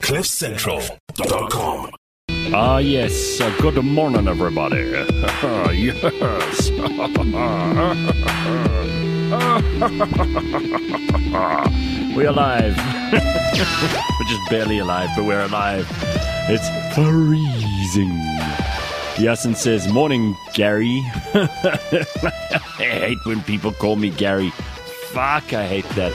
CliffCentral.com. Ah, yes. Good morning, everybody. Yes. We're alive. We're just barely alive, but we're alive. It's freezing. Yasin says, morning, Gary. I hate when people call me Gary. Fuck, I hate that.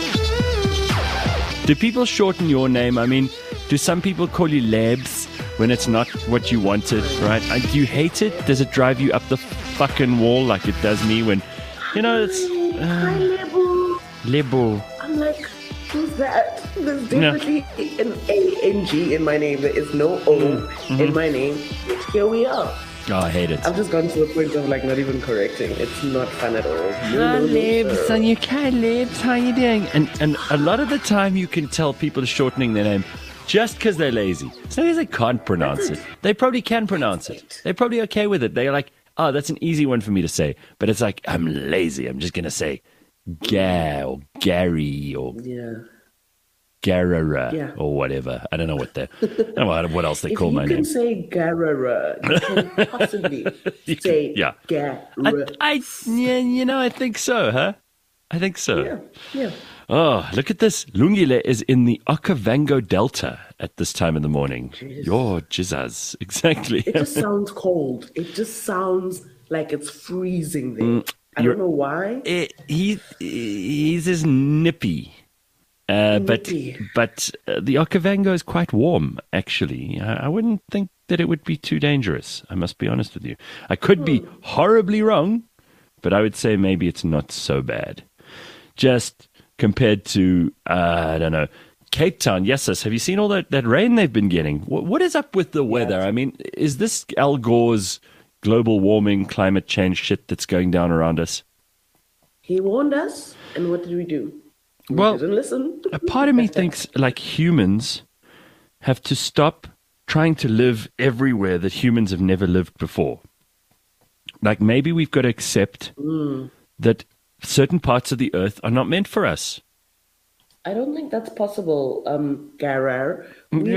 Do people shorten your name? I mean, do some people call you Labs when it's not what you wanted, right? Do you hate it? Does it drive you up the fucking wall like it does me when, you know, it's... Hi, Lebo. Lebo. I'm like, who's that? There's definitely an A-N-G in my name. There is no O in my name. But here we are. Oh, I hate it. I've just gone to the point of like not even correcting. It's not fun at all. Labs, and you can Labs, how you doing? And a lot of the time you can tell people are shortening their name just because they're lazy. As long as they can't pronounce it. They probably can pronounce it. They're probably okay with it. They're like, oh, that's an easy one for me to say. But it's like, I'm lazy. I'm just going to say or Gary or Garara or whatever. I don't know what I don't know what else they call my name. You can say Garara. You can possibly say Garara. I think so, huh? I think so. Yeah. Oh, look at this. Lungile is in the Okavango Delta at this time in the morning. Your jizzaz. Exactly. It just sounds cold. It just sounds like it's freezing there. I don't know why. He's as nippy. But the Okavango is quite warm, actually. I wouldn't think that it would be too dangerous. I must be honest with you. I could be horribly wrong, but I would say maybe it's not so bad. Just compared to, I don't know, Cape Town. Yes, sis, have you seen all that rain they've been getting? What is up with the weather? I mean, is this Al Gore's global warming, climate change shit that's going down around us? He warned us, and what did we do? We didn't listen. A part of me thinks like humans have to stop trying to live everywhere that humans have never lived before. Like maybe we've got to accept that certain parts of the earth are not meant for us. I don't think that's possible, Garar.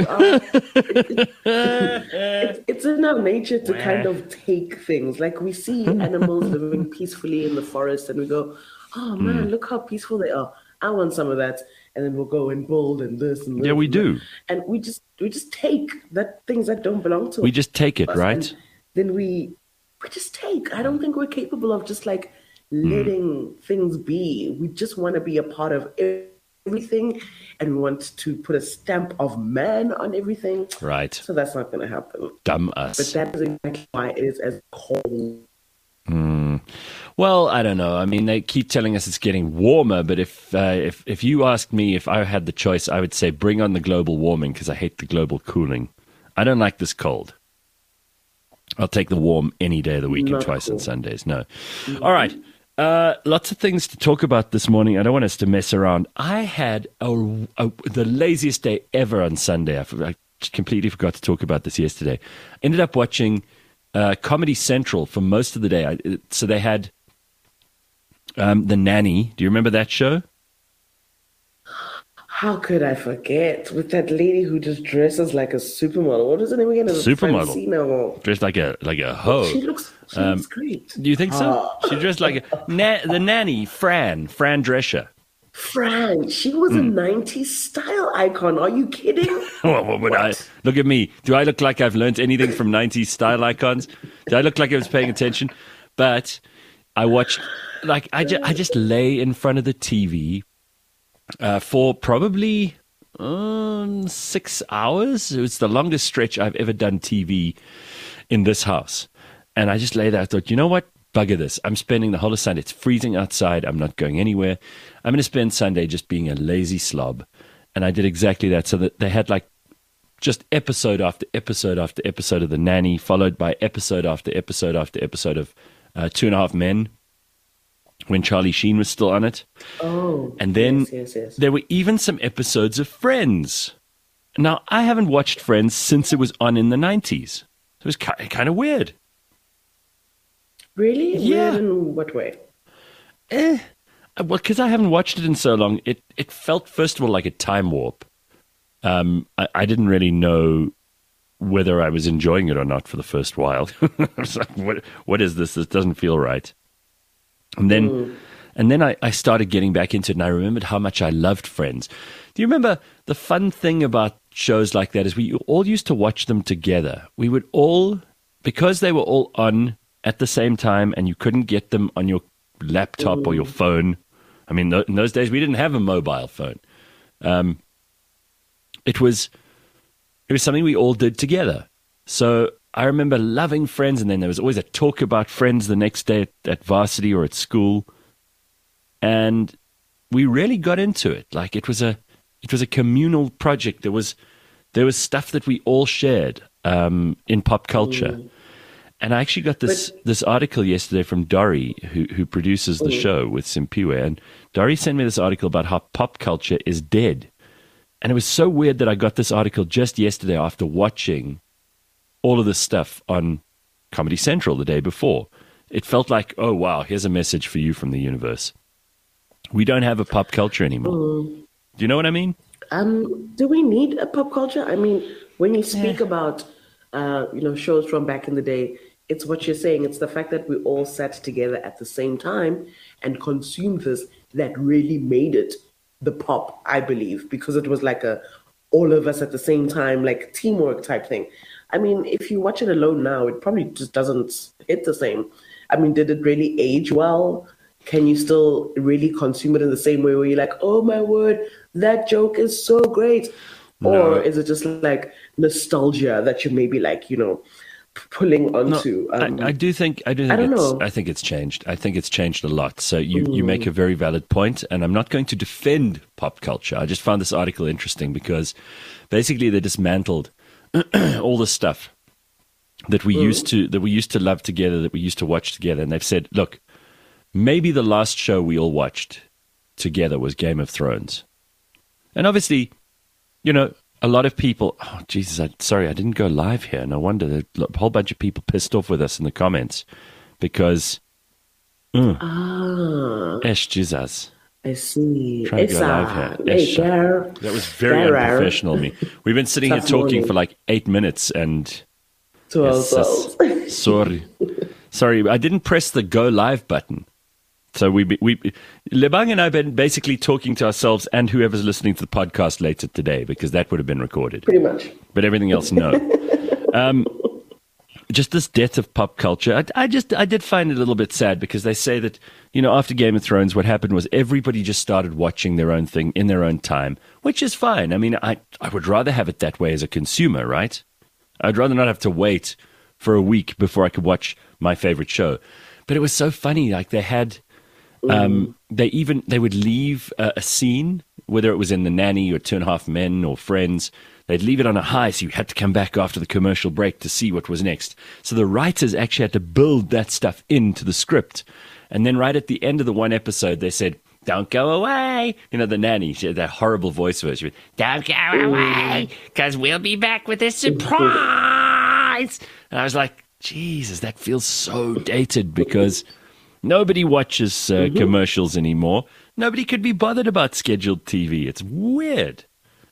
It's in our nature to kind of take things. Like we see animals living peacefully in the forest and we go, oh man, look how peaceful they are. I want some of that. And then we'll go and build and this and that. Yeah, we do. And we just take that things that don't belong to us. We just take it, right? Then we just take. I don't think we're capable of just like letting things be. We just want to be a part of everything and we want to put a stamp of man on everything. Right. So that's not going to happen. Dumb us. But that is exactly why it is as cold. Well, I don't know. I mean, they keep telling us it's getting warmer, but if you asked me if I had the choice, I would say bring on the global warming because I hate the global cooling. I don't like this cold. I'll take the warm any day of the week and twice on Sundays. No. All right. Lots of things to talk about this morning. I don't want us to mess around. I had the laziest day ever on Sunday. I completely forgot to talk about this yesterday. Ended up watching Comedy Central for most of the day. So they had The Nanny. Do you remember that show? How could I forget? With that lady who just dresses like a supermodel. What is her name again? Supermodel. Dressed like a hoe. She looks great. Do you think so? She dressed like the nanny, Fran Drescher. Fran, she was a 90s style icon. Are you kidding? Look at me. Do I look like I've learned anything from 90s style icons? Do I look like I was paying attention? But I watched, I just lay in front of the TV for probably 6 hours. It was the longest stretch I've ever done TV in this house. And I just lay there. I thought, you know what? Bugger this. I'm spending the whole of Sunday. It's freezing outside. I'm not going anywhere. I'm going to spend Sunday just being a lazy slob. And I did exactly that. So that they had just episode after episode after episode of The Nanny, followed by episode after episode after episode of 2.5 Men, when Charlie Sheen was still on it. Oh, and then yes. There were even some episodes of Friends. Now, I haven't watched Friends since it was on in the 90s. It was kind of weird. Really? Yeah. Weird in what way? Well, because I haven't watched it in so long, it felt, first of all, like a time warp. I didn't really know whether I was enjoying it or not for the first while. I was like, what is this? This doesn't feel right. And then I started getting back into it, and I remembered how much I loved Friends. Do you remember the fun thing about shows like that is we all used to watch them together. We would all, because they were all on at the same time and you couldn't get them on your laptop or your phone. I mean, in those days, we didn't have a mobile phone. It was something we all did together. So I remember loving Friends, and then there was always a talk about Friends the next day at varsity or at school. And we really got into it. Like it was a communal project. There was stuff that we all shared in pop culture. And I actually got this article yesterday from Dori, who produces the show with Simpiwe. And Dori sent me this article about how pop culture is dead. And it was so weird that I got this article just yesterday after watching all of this stuff on Comedy Central the day before. It felt like, oh, wow, here's a message for you from the universe. We don't have a pop culture anymore. Do you know what I mean? Do we need a pop culture? I mean, when you speak about, shows from back in the day, it's what you're saying. It's the fact that we all sat together at the same time and consumed this that really made it the pop, I believe, because it was like all of us at the same time, like teamwork type thing. I mean, if you watch it alone now, it probably just doesn't hit the same. I mean, did it really age well? Can you still really consume it in the same way where you're like, oh my word, that joke is so great? No. Or is it just like nostalgia that you maybe like, pulling onto? No, I do think I think it's changed. I think it's changed a lot. So you make a very valid point, and I'm not going to defend pop culture. I just found this article interesting because basically they dismantled all the stuff that we used to love together, that we used to watch together, and they've said, look, maybe the last show we all watched together was Game of Thrones. And obviously, a lot of people, oh, Jesus, sorry, I didn't go live here. No wonder there's a whole bunch of people pissed off with us in the comments because, Jesus. I see. Trying to go live here. That was very unprofessional of me. We've been sitting here talking for like 8 minutes and... Sorry, I didn't press the go live button. So Lebang and I have been basically talking to ourselves and whoever's listening to the podcast later today, because that would have been recorded. Pretty much. But everything else, no. Just this death of pop culture. I did find it a little bit sad because they say that, after Game of Thrones, what happened was everybody just started watching their own thing in their own time, which is fine. I mean, I would rather have it that way as a consumer, right? I'd rather not have to wait for a week before I could watch my favorite show. But it was so funny. Like they had... they would leave a scene, whether it was in The Nanny or Two and a Half Men or Friends, they'd leave it on a high, so you had to come back after the commercial break to see what was next. So the writers actually had to build that stuff into the script. And then right at the end of the one episode, they said, don't go away. The Nanny, she had that horrible voice of it. Don't go away, because we'll be back with a surprise. And I was like, Jesus, that feels so dated because... Nobody watches commercials anymore. Nobody could be bothered about scheduled TV. It's weird.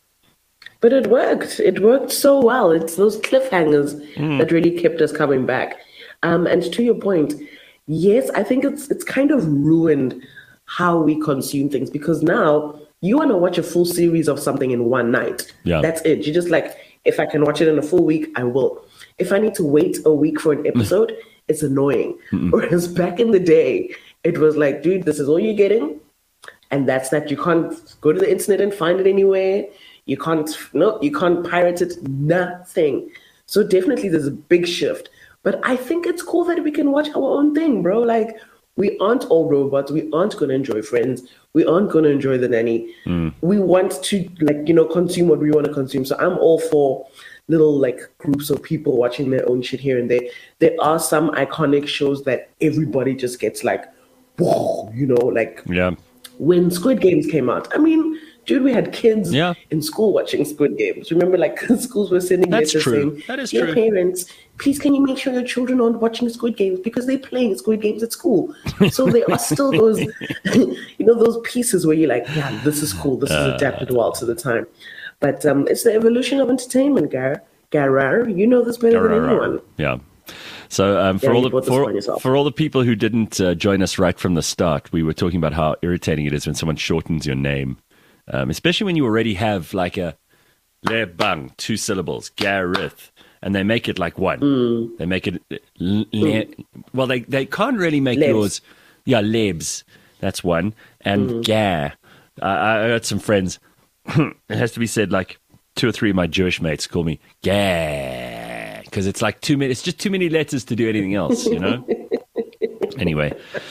But it worked. It worked so well. It's those cliffhangers that really kept us coming back. And to your point, yes, I think it's kind of ruined how we consume things because now you want to watch a full series of something in one night. Yeah. That's it. You're just like, if I can watch it in a full week, I will. If I need to wait a week for an episode... it's annoying. Whereas back in the day, it was like, dude, this is all you're getting. And that's that. You can't go to the internet and find it anywhere. You can't pirate it, nothing. So definitely there's a big shift. But I think it's cool that we can watch our own thing, bro. Like, we aren't all robots. We aren't going to enjoy Friends. We aren't going to enjoy The Nanny. We want to, consume what we want to consume. So I'm all for... little groups of people watching their own shit here and there. There are some iconic shows that everybody just gets whoa, yeah. When Squid Games came out. I mean, dude, we had kids in school watching Squid Games. Remember, schools were sending letters saying, that is true. Parents, please can you make sure your children aren't watching Squid Games because they're playing Squid Games at school. So there are still those, those pieces where you're like, yeah, this is cool. This is adapted well to the time. But it's the evolution of entertainment, Garar. You know this better than anyone. Yeah. So for all the people who didn't join us right from the start, we were talking about how irritating it is when someone shortens your name, especially when you already have like a Lebang, 2 syllables, Gareth, and they make it like one. They make it well. They can't really make yours. Yeah, Lebs. That's one, and Gar. I heard some friends. It has to be said like 2 or 3 of my Jewish mates call me Gar because it's like too many. It's just too many letters to do anything else, you know. Anyway,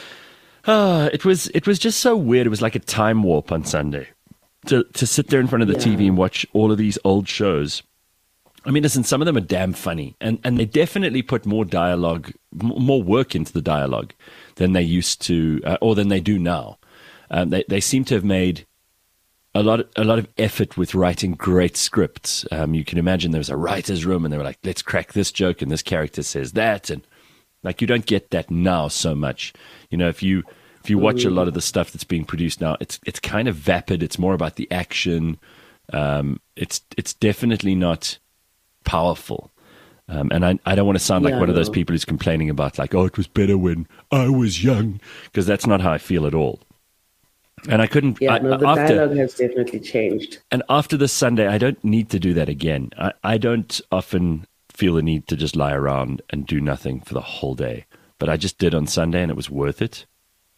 it was just so weird. It was like a time warp on Sunday to sit there in front of the TV and watch all of these old shows. I mean, listen, some of them are damn funny, and they definitely put more dialogue, more work into the dialogue than they used to, or than they do now. They seem to have made a lot of effort with writing great scripts. You can imagine there was a writer's room, and they were like, "Let's crack this joke," and this character says that, and like you don't get that now so much. You know, if you watch a lot of the stuff that's being produced now, it's kind of vapid. It's more about the action. It's definitely not powerful. And I don't want to sound like one of those people who's complaining about like, oh, it was better when I was young, because that's not how I feel at all. And I couldn't. Yeah, the dialogue has definitely changed. And after this Sunday, I don't need to do that again. I don't often feel the need to just lie around and do nothing for the whole day. But I just did on Sunday, and it was worth it.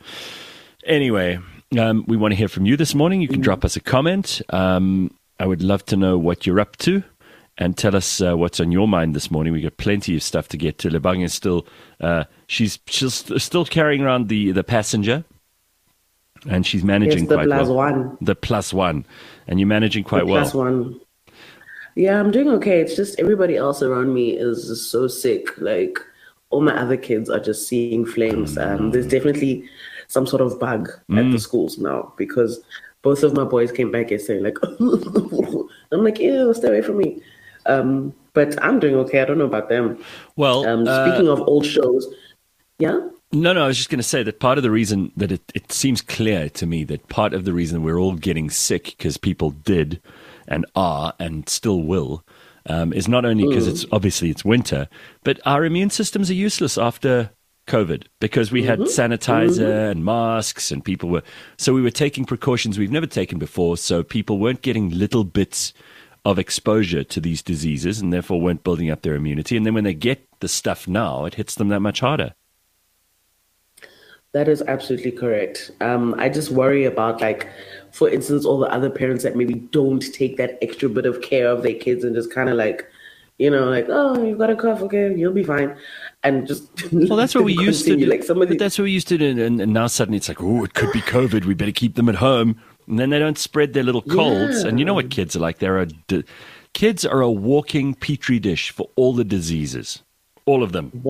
Anyway, we want to hear from you this morning. You can drop us a comment. I would love to know what you're up to. And tell us what's on your mind this morning. We got plenty of stuff to get to. Lebang is still, she's still carrying around the passenger, and she's managing quite well. The plus one, and you're managing quite well. Plus one. Yeah, I'm doing okay. It's just everybody else around me is just so sick. Like all my other kids are just seeing flames. There's definitely some sort of bug at the schools now, because both of my boys came back yesterday like, I'm like, ew, stay away from me. But I'm doing okay. I don't know about them. Well, speaking of old shows, yeah? No, I was just going to say that part of the reason that it seems clear to me that part of the reason we're all getting sick, because people did and are and still will, is not only because it's winter, but our immune systems are useless after COVID, because we had sanitizer and masks, and we were taking precautions we've never taken before, so people weren't getting little bits of exposure to these diseases, and therefore weren't building up their immunity. And then when they get the stuff now, it hits them that much harder. That is absolutely correct. I just worry about, like, for instance, all the other parents that maybe don't take that extra bit of care of their kids and just kind of like, you know, like, oh, you've got a cough, okay, you'll be fine. And just well, that's what we used to do. Like but that's what we used to do, and now suddenly it's like, oh, it could be COVID. We better keep them at home. And then they don't spread their little colds. And you know what kids are like? Kids are a walking petri dish for all the diseases. All of them.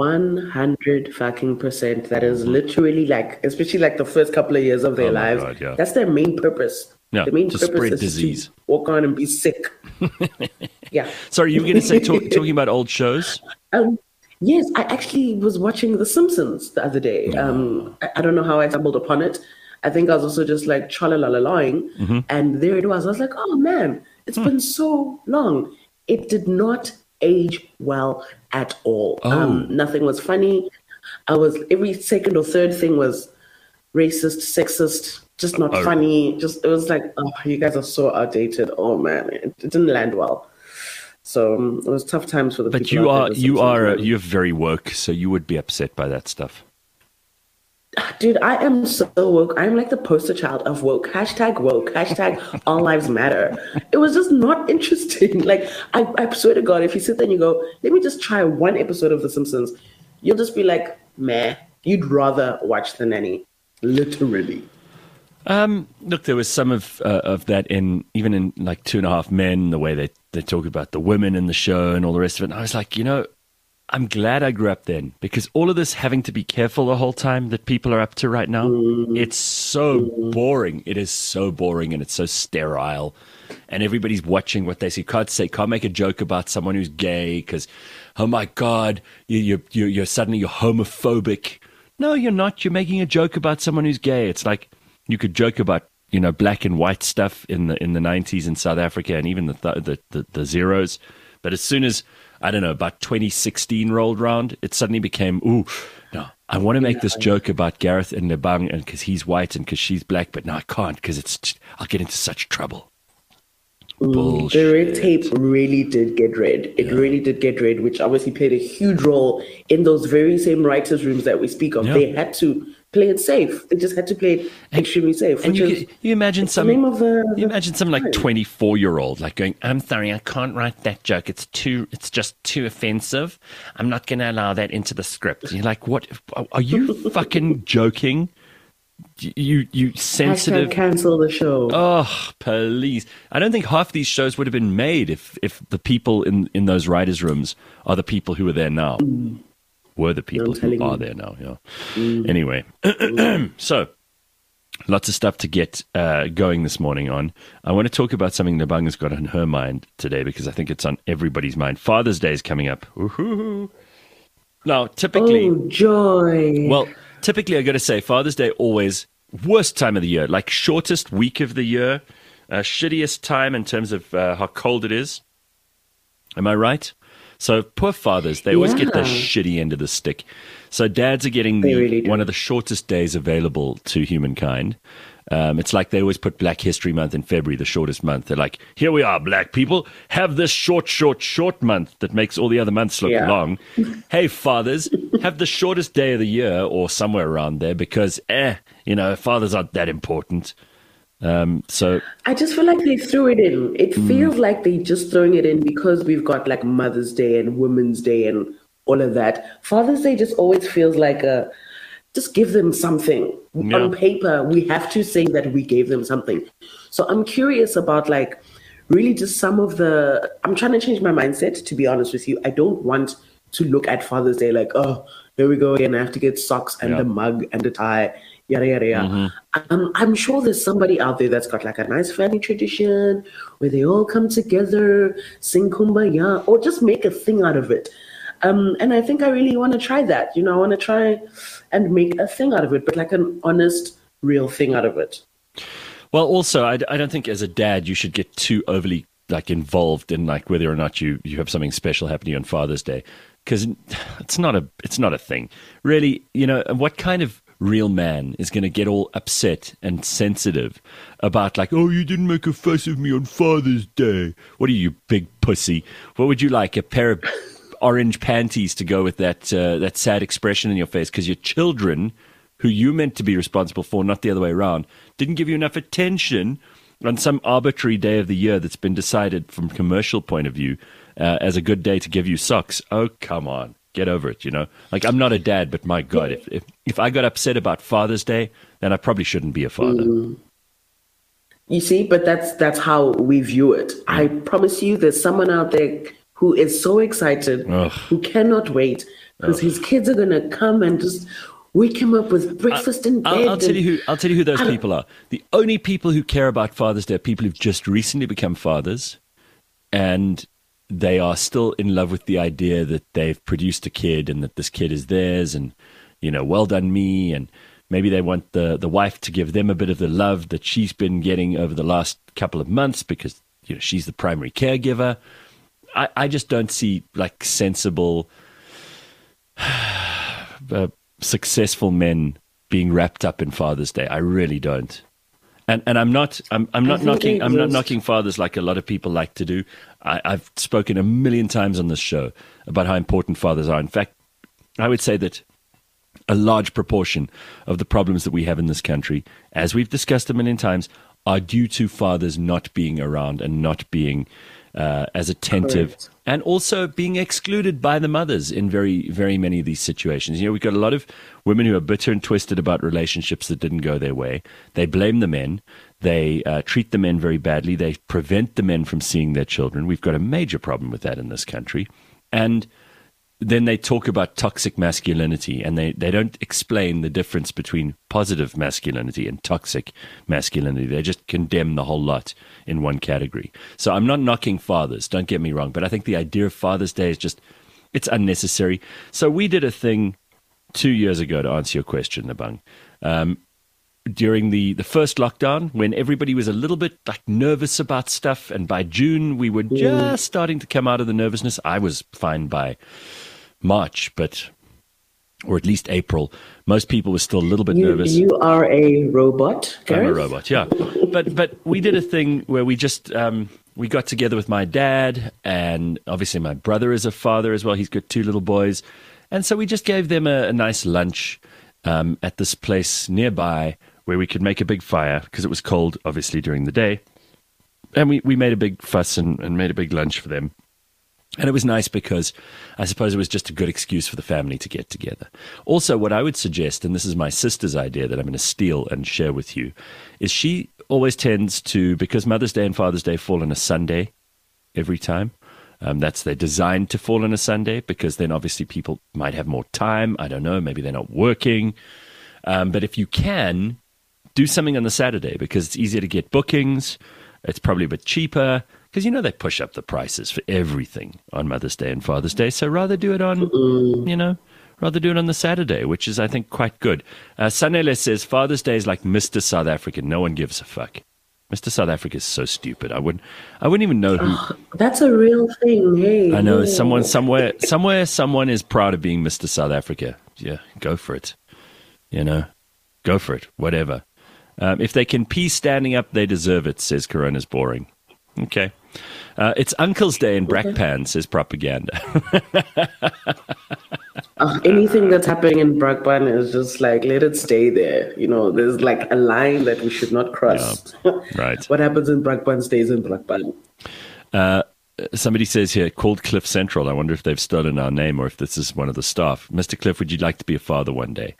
100% That is literally like, especially like the first couple of years of their lives. God, yeah. That's their main purpose. Yeah, the main to purpose spread is disease. To walk on and be sick. Yeah. Sorry, you were going to say talking about old shows? Yes, I actually was watching The Simpsons the other day. I don't know how I stumbled upon it. I think I was also just like tra-la-la-la-ing, and there it was. I was like, oh man, it's been so long. It did not age well at all. Nothing was funny. Every second or third thing was racist, sexist, just not funny. It was like, oh, you guys are so outdated. Oh man, it didn't land well. So it was tough times for the people. But you're very woke, so you would be upset by that stuff. Dude, I am so woke. I'm like the poster child of woke. Hashtag woke. Hashtag all lives matter. It was just not interesting. Like, I swear to God, if you sit there and you go, let me just try one episode of The Simpsons, you'll just be like, meh. You'd rather watch The Nanny. Literally. Look, there was some of that even in like 2.5 Men, the way they talk about the women in the show and all the rest of it. And I was like, you know, I'm glad I grew up then, because all of this having to be careful the whole time that people are up to right now, it's so boring. It is so boring, and it's so sterile, and everybody's watching what they see. Can't make a joke about someone who's gay because, oh my God, you're suddenly you're homophobic. No, you're not. You're making a joke about someone who's gay. It's like you could joke about black and white stuff in the 90s in South Africa and even the zeros. But as soon as, I don't know, about 2016 rolled round, it suddenly became, no, I want to make this joke about Gareth and Lebang and because he's white and because she's black, but no, I can't because I'll get into such trouble. Bullshit. The red tape really did get read. It really did get read, which obviously played a huge role in those very same writers' rooms that we speak of. Yeah. They had to play it safe. They just had to play it extremely safe. And you imagine some like 24-year-old like going, I'm sorry, I can't write that joke. It's just too offensive. I'm not going to allow that into the script. And you're like, what? Are you fucking joking? You sensitive. Hashtag cancel the show. Oh, please. I don't think half these shows would have been made if the people in those writers' rooms are the people who are there now. Were the people who are there now, yeah. Anyway, so lots of stuff to get going this morning on. I want to talk about something Lebang has got on her mind today because I think it's on everybody's mind. Father's Day is coming up. Woo-hoo-hoo. Now, typically... Oh, joy. Well, typically, I got to say, Father's Day always worst time of the year, like shortest week of the year, shittiest time in terms of how cold it is. Am I right? So poor fathers, they always get the shitty end of the stick. So dads are getting one of the shortest days available to humankind. It's like they always put Black History Month in February, the shortest month. They're like, here we are, black people, have this short month that makes all the other months look long. Hey, fathers, have the shortest day of the year or somewhere around there because, fathers aren't that important. So I just feel like they threw it in. It feels like they just throwing it in because we've got like Mother's Day and Women's Day and all of that. Father's Day just always feels like just give them something. Yeah. On paper, we have to say that we gave them something. So I'm curious about like really just some of I'm trying to change my mindset, to be honest with you. I don't want to look at Father's Day like, oh, here we go again. I have to get socks and a mug and a tie. Yada, yada, yada. I'm sure there's somebody out there that's got like a nice family tradition where they all come together, sing kumbaya, or just make a thing out of it. And I think I really want to try that. I want to try and make a thing out of it, but like an honest, real thing out of it. Well, also, I don't think as a dad you should get too overly like involved in like whether or not you have something special happening on Father's Day, because it's not a thing. Really, what kind of real man is going to get all upset and sensitive about like, oh, you didn't make a fuss of me on Father's Day. What are you, big pussy? What would you like, a pair of orange panties to go with that sad expression in your face because your children, who you meant to be responsible for, not the other way around, didn't give you enough attention on some arbitrary day of the year that's been decided from commercial point of view as a good day to give you socks. Oh, come on. Get over it, Like, I'm not a dad, but my God, if I got upset about Father's Day, then I probably shouldn't be a father. You see, but that's how we view it. I promise you there's someone out there who is so excited, who cannot wait, because his kids are going to come and just wake him up with breakfast in bed. I'll tell you who those people are. The only people who care about Father's Day are people who've just recently become fathers, and they are still in love with the idea that they've produced a kid and that this kid is theirs and, well done me. And maybe they want the wife to give them a bit of the love that she's been getting over the last couple of months because, she's the primary caregiver. I just don't see like sensible, successful men being wrapped up in Father's Day. I really don't. And I'm not knocking fathers like a lot of people like to do. I've spoken a million times on this show about how important fathers are. In fact, I would say that a large proportion of the problems that we have in this country, as we've discussed a million times, are due to fathers not being around and not being as attentive. Correct. And also being excluded by the mothers in very, very many of these situations. We've got a lot of women who are bitter and twisted about relationships that didn't go their way. They blame the men. They treat the men very badly. They prevent the men from seeing their children. We've got a major problem with that in this country. And then they talk about toxic masculinity, and they don't explain the difference between positive masculinity and toxic masculinity. They just condemn the whole lot in one category. So I'm not knocking fathers, don't get me wrong, but I think the idea of Father's Day is it's unnecessary. So we did a thing 2 years ago to answer your question, Lebang. during the first lockdown when everybody was a little bit like nervous about stuff. And by June, we were just starting to come out of the nervousness. I was fine by March, or at least April. Most people were still a little bit nervous. You are a robot, Gareth? I'm a robot, yeah. But we did a thing where we just we got together with my dad, and obviously my brother is a father as well. He's got 2 little boys. And so we just gave them a nice lunch at this place nearby where we could make a big fire because it was cold, obviously, during the day. And we made a big fuss and made a big lunch for them. And it was nice because I suppose it was just a good excuse for the family to get together. Also, what I would suggest, and this is my sister's idea that I'm going to steal and share with you, is she always tends to, because Mother's Day and Father's Day fall on a Sunday every time. They're designed to fall on a Sunday because then obviously people might have more time. I don't know, maybe they're not working. But if you can, do something on the Saturday because it's easier to get bookings. It's probably a bit cheaper because, they push up the prices for everything on Mother's Day and Father's Day. So rather do it on, rather do it on the Saturday, which is, I think, quite good. Sanele says Father's Day is like Mr. South Africa. No one gives a fuck. Mr. South Africa is so stupid. I wouldn't even know who. That's a real thing. Hey, I know someone somewhere is proud of being Mr. South Africa. Yeah, go for it. Go for it. Whatever. If they can pee standing up, they deserve it. Says Corona's boring. Okay. It's Uncle's Day in Brakpan, says Propaganda. Anything that's happening in Brakpan is just like, let it stay there. There's like a line that we should not cross. Yeah, right. What happens in Brakpan stays in Brakpan. Somebody says here, called Cliff Central. I wonder if they've stolen our name or if this is one of the staff. Mr. Cliff, would you like to be a father one day?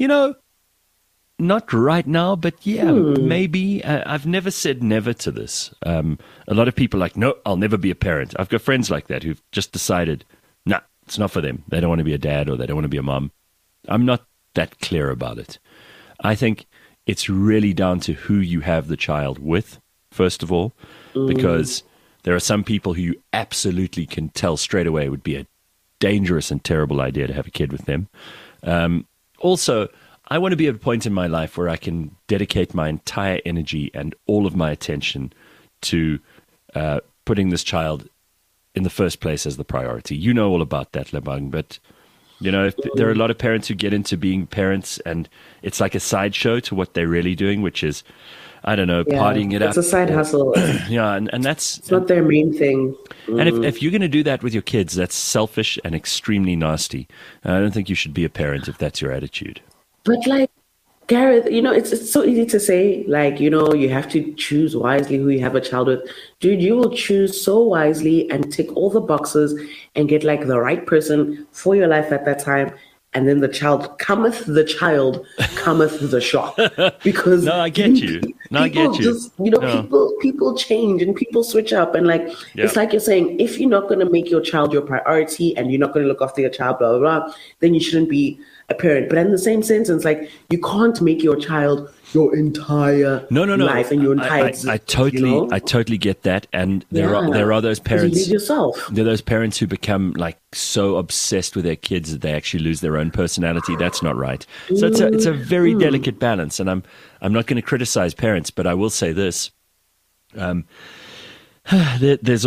Not right now, but yeah, maybe. I've never said never to this. A lot of people are like, no, I'll never be a parent. I've got friends like that who've just decided, nah, it's not for them. They don't want to be a dad or they don't want to be a mom. I'm not that clear about it. I think it's really down to who you have the child with, first of all, because there are some people who you absolutely can tell straight away would be a dangerous and terrible idea to have a kid with them. Also, I want to be at a point in my life where I can dedicate my entire energy and all of my attention to putting this child in the first place as the priority. You know all about that, Lebang, but there are a lot of parents who get into being parents and it's like a sideshow to what they're really doing, which is, I don't know, partying it up. It's a side hustle. Yeah, and that's... It's not their main thing. And if you're going to do that with your kids, that's selfish and extremely nasty. I don't think you should be a parent if that's your attitude. But like, Gareth, it's so easy to say, like, you have to choose wisely who you have a child with. Dude, you will choose so wisely and tick all the boxes and get like the right person for your life at that time. And then the child cometh the shock. Because no, I get you. No, I get you. Just, people change and people switch up. And like, It's like you're saying, if you're not going to make your child your priority and you're not going to look after your child, blah, blah, blah, then you shouldn't be a parent. But in the same sentence, like, you can't make your child your entire life and your entire I totally get that. And there are those parents. You leave yourself. There are those parents who become like so obsessed with their kids that they actually lose their own personality. That's not right. So it's a very delicate balance. And I'm not going to criticize parents, but I will say this. There's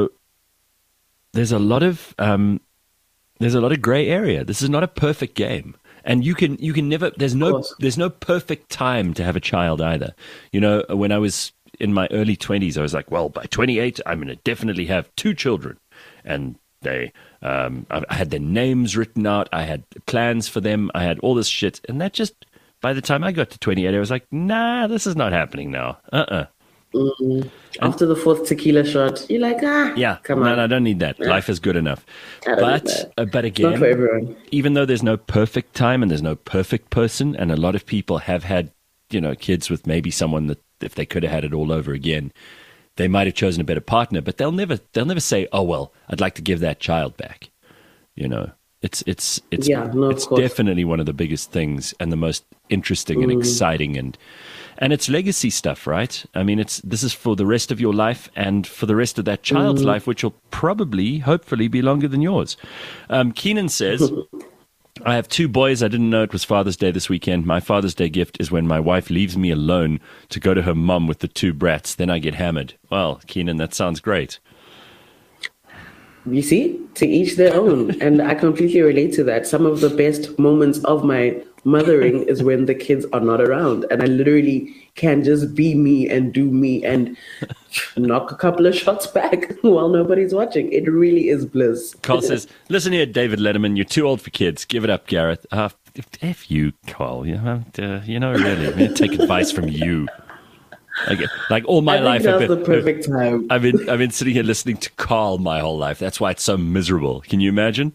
a lot of gray area. This is not a perfect game. And you can never, there's no perfect time to have a child either. When I was in my early 20s, I was like, well, by 28, I'm going to definitely have 2 children. And I had their names written out. I had plans for them. I had all this shit. And that just, by the time I got to 28, I was like, nah, this is not happening now. After the 4th tequila shot, you're like, come on. No, I don't need that. Life is good enough. But again, not for everyone. Even though there's no perfect time and there's no perfect person, and a lot of people have had, kids with maybe someone that if they could have had it all over again, they might have chosen a better partner. But they'll never say, oh well, I'd like to give that child back. It's definitely one of the biggest things and the most interesting and exciting and it's legacy stuff, right? I mean, this is for the rest of your life and for the rest of that child's life, which will hopefully be longer than yours. Keenan says, I have 2 boys. I didn't know it was Father's Day this weekend. My Father's Day gift is when my wife leaves me alone to go to her mum with the 2 brats. Then I get hammered. Well, Keenan, that sounds great. You see, to each their own. And I completely relate to that. Some of the best moments of my mothering is when the kids are not around. And I literally can just be me and do me and knock a couple of shots back while nobody's watching. It really is bliss. Carl says, listen here, David Letterman, you're too old for kids. Give it up, Gareth. F you, Carl. You know, really, I'm going to take advice from you. Like all my life, that's the perfect time. I've been sitting here listening to Carl my whole life. That's why it's so miserable. Can you imagine?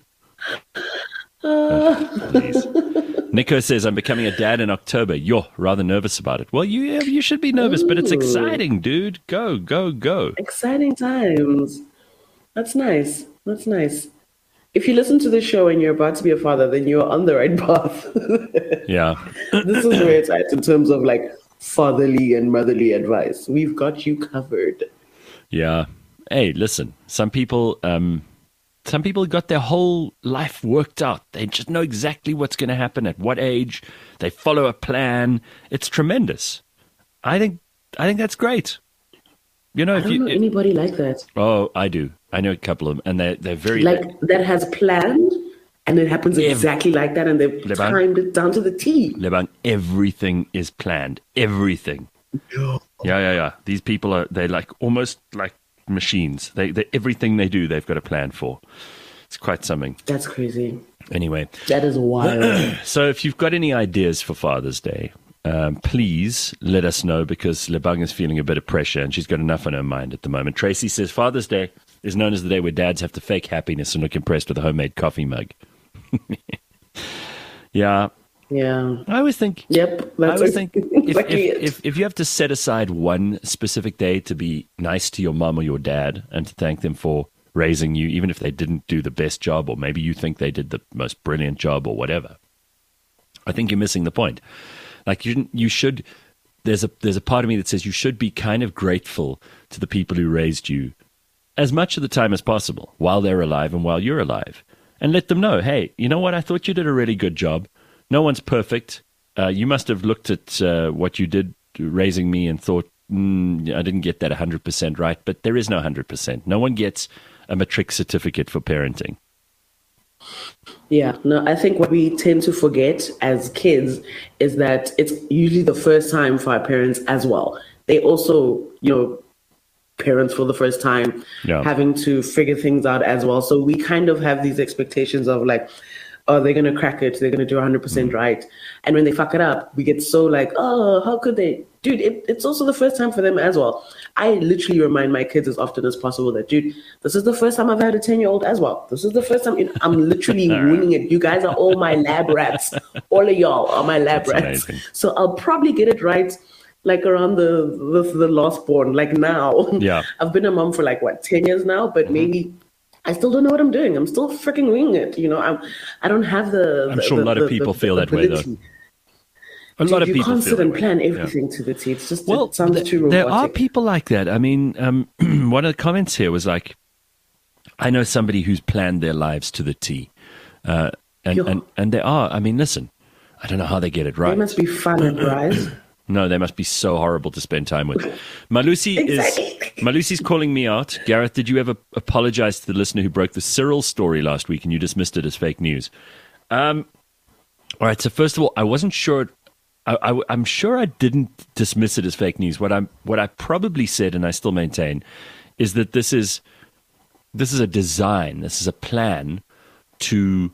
Please. Nico says, I'm becoming a dad in October. You're rather nervous about it. Well, you should be nervous, but it's exciting, dude. Go, go, go. Exciting times. That's nice. That's nice. If you listen to the show and you're about to be a father, then you're on the right path. Yeah. This is where it's at in terms of like fatherly and motherly advice. We've got you covered. Yeah. Hey, listen, some people got their whole life worked out. They just know exactly what's going to happen at what age. They follow a plan. It's tremendous. I think that's great. You know, I don't know anybody like that. Oh, I do. I know a couple of them, and they're very that has planned, and it happens exactly like that, and they've timed it down to the T. Lebang, everything is planned. Everything. Yeah. These people they're like almost like machines. They everything they do, they've got a plan for. It's quite something. That's crazy. Anyway, that is wild. So if you've got any ideas for Father's Day, please let us know, because Lebang is feeling a bit of pressure and she's got enough on her mind at the moment. Tracy says Father's Day is known as the day where dads have to fake happiness and look impressed with a homemade coffee mug. Yeah. I always think. Yep. I always think if you have to set aside one specific day to be nice to your mom or your dad and to thank them for raising you, even if they didn't do the best job, or maybe you think they did the most brilliant job or whatever, I think you're missing the point. Like you should. There's a part of me that says you should be kind of grateful to the people who raised you as much of the time as possible while they're alive and while you're alive, and let them know, hey, you know what? I thought you did a really good job. No one's perfect. You must have looked at what you did raising me and thought, I didn't get that 100% right. But there is no 100%. No one gets a matric certificate for parenting. Yeah, no, I think what we tend to forget as kids is that it's usually the first time for our parents as well. They also, parents for the first time, having to figure things out as well. So we kind of have these expectations of like, oh, they're going to crack it. They're going to do 100% right. And when they fuck it up, we get so like, oh, how could they? Dude, it's also the first time for them as well. I literally remind my kids as often as possible that, dude, this is the first time I've had a 10-year-old as well. This is the first time I'm literally winning it. You guys are all my lab rats. All of y'all are my lab rats. Amazing. So I'll probably get it right like around the last born, like now. Yeah. I've been a mom for 10 years now, but maybe I still don't know what I'm doing. I'm still freaking winging it. I don't have the. I'm sure a lot of people feel that way, though. A lot of people can't sit and way. plan everything to the T. It's just it sounds too robotic. There are people like that. I mean, one of the comments here was like, I know somebody who's planned their lives to the T, and there are. I mean, listen, I don't know how they get it right. They must be fun and rise. No, they must be so horrible to spend time with. Malusi's calling me out. Gareth, did you ever apologize to the listener who broke the Cyril story last week and you dismissed it as fake news? All right. So first of all, I wasn't sure. I'm sure I didn't dismiss it as fake news. What I probably said, and I still maintain, is that this is a design. This is a plan to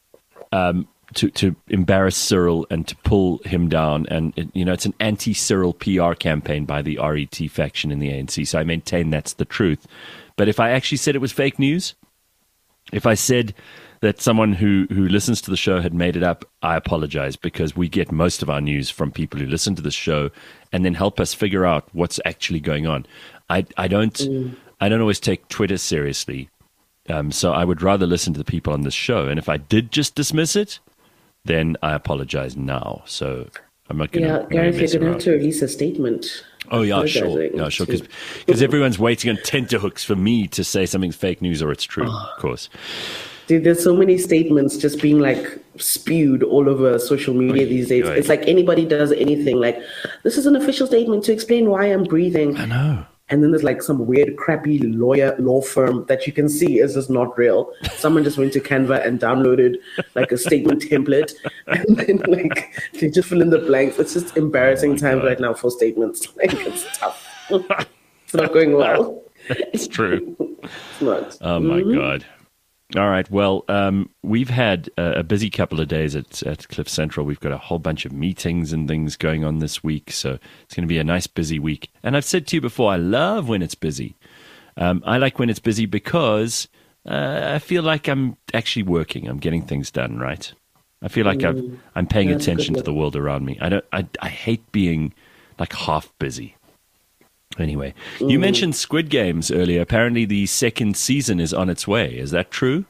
embarrass Cyril and to pull him down. And, it's an anti-Cyril PR campaign by the RET faction in the ANC. So I maintain that's the truth. But if I actually said it was fake news, if I said that someone who listens to the show had made it up, I apologize, because we get most of our news from people who listen to the show and then help us figure out what's actually going on. I don't always take Twitter seriously. So I would rather listen to the people on this show. And if I did just dismiss it, then I apologize now. So I'm not going to. Yeah, Gareth, you're going to have to release a statement. Oh, yeah, sure. No, sure. Because everyone's waiting on tenterhooks for me to say something's fake news or it's true, of course. Dude, there's so many statements just being like spewed all over social media these days. It's like anybody does anything. Like, this is an official statement to explain why I'm breathing. I know. And then there's like some weird, crappy law firm that you can see is just not real. Someone just went to Canva and downloaded like a statement template, and then like they just fill in the blanks. It's just embarrassing times right now for statements. Like, it's tough. It's not going well. It's true. It's not. Oh my God. All right. Well, we've had a busy couple of days at Cliff Central. We've got a whole bunch of meetings and things going on this week. So it's going to be a nice busy week. And I've said to you before, I love when it's busy. I like when it's busy because I feel like I'm actually working. I'm getting things done, right? I feel like I'm paying attention to the world around me. I hate being like half busy. Anyway, you mentioned Squid Games earlier. Apparently the second season is on its way. Is that true?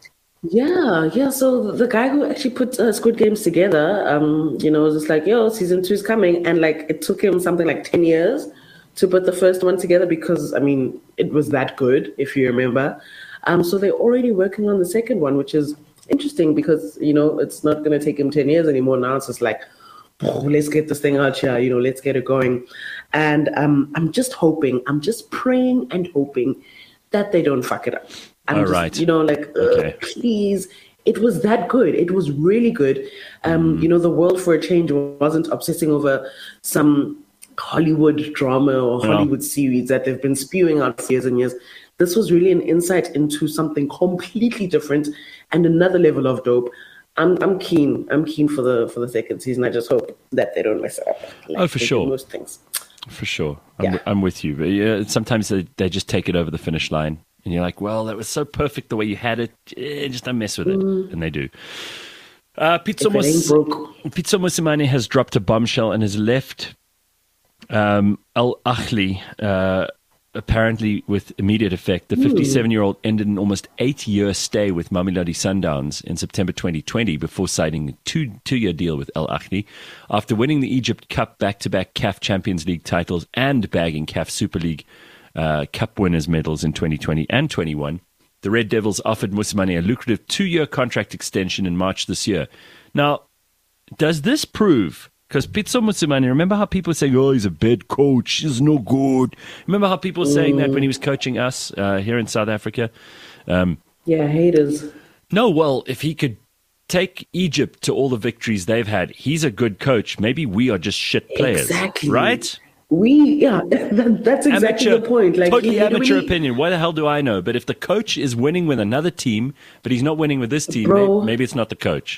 Yeah. So the guy who actually put Squid Games together, was just like, yo, season 2 is coming. And like, it took him something like 10 years to put the first one together because, I mean, it was that good, if you remember. So they're already working on the second one, which is interesting because, it's not going to take him 10 years anymore. Now it's just like, let's get this thing out here, let's get it going. And I'm just praying and hoping that they don't fuck it up. Right. Please. It was that good. It was really good. The world for a change wasn't obsessing over some Hollywood drama or Hollywood series that they've been spewing out for years and years. This was really an insight into something completely different and another level of dope. I'm keen. I'm keen for the second season. I just hope that they don't mess it up. For sure. Most things. For sure. I'm with you. But yeah, sometimes they just take it over the finish line. And you're like, well, that was so perfect the way you had it. Just don't mess with it. And they do. Pitso Mosimane has dropped a bombshell and has left Al Ahly apparently with immediate effect. The 57-year-old ended an almost 8-year stay with Mamelodi Sundowns in September 2020 before signing a two-year deal with Al Ahly. After winning the Egypt Cup back-to-back CAF Champions League titles and bagging CAF Super League Cup winners medals in 2020 and 21, the Red Devils offered Mosimane a lucrative 2-year contract extension in March this year. Now, does this prove... Because Pitso Mosimane, remember how people were saying, oh, he's a bad coach, he's no good. Remember how people were saying that when he was coaching us here in South Africa? Haters. No, well, if he could take Egypt to all the victories they've had, he's a good coach. Maybe we are just shit players. Exactly. Right? That's exactly the point. Like, totally amateur opinion. Why the hell do I know? But if the coach is winning with another team, but he's not winning with this team, maybe it's not the coach.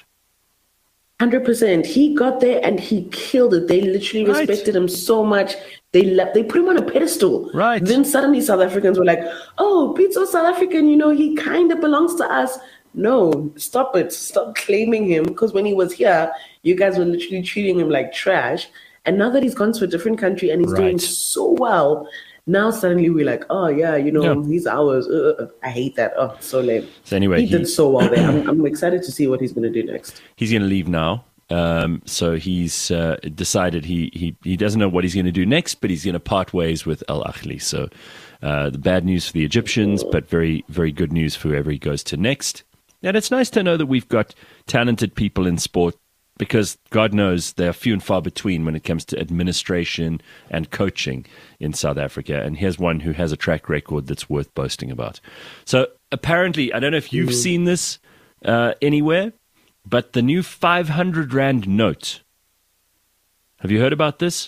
100%. He got there and he killed it. They literally respected him so much. They put him on a pedestal. Right. Then suddenly South Africans were like, oh, Pitso's South African, he kind of belongs to us. No, stop it. Stop claiming him. Because when he was here, you guys were literally treating him like trash. And now that he's gone to a different country and he's doing so well, now suddenly we're like, oh, yeah, he's ours. I hate that. Oh, so lame. So anyway, he did so well there. I'm excited to see what he's going to do next. He's going to leave now. So he's decided he doesn't know what he's going to do next, but he's going to part ways with Al Ahly. So the bad news for the Egyptians, but very, very good news for whoever he goes to next. And it's nice to know that we've got talented people in sport, because God knows they are few and far between when it comes to administration and coaching in South Africa. And here's one who has a track record that's worth boasting about. So apparently, I don't know if you've seen this anywhere, but the new 500 Rand note. Have you heard about this?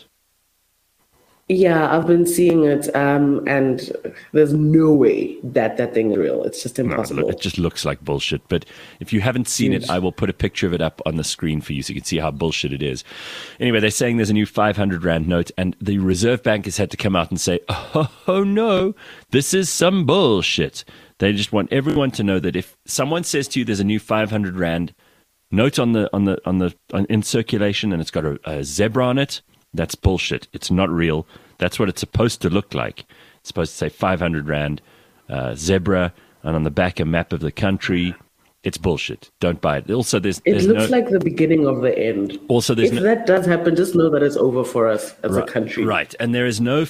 Yeah, I've been seeing it, and there's no way that thing is real. It's just impossible. No, it just looks like bullshit. But if you haven't seen it, I will put a picture of it up on the screen for you so you can see how bullshit it is. Anyway, they're saying there's a new 500 Rand note, and the Reserve Bank has had to come out and say, oh no, this is some bullshit. They just want everyone to know that if someone says to you there's a new 500 Rand note in circulation and it's got a zebra on it, that's bullshit. It's not real. That's what it's supposed to look like. It's supposed to say 500 Rand, zebra, and on the back a map of the country. It's bullshit. Don't buy it. Also, it looks like the beginning of the end. Also, if that does happen, just know that it's over for us as a country. Right, and there is no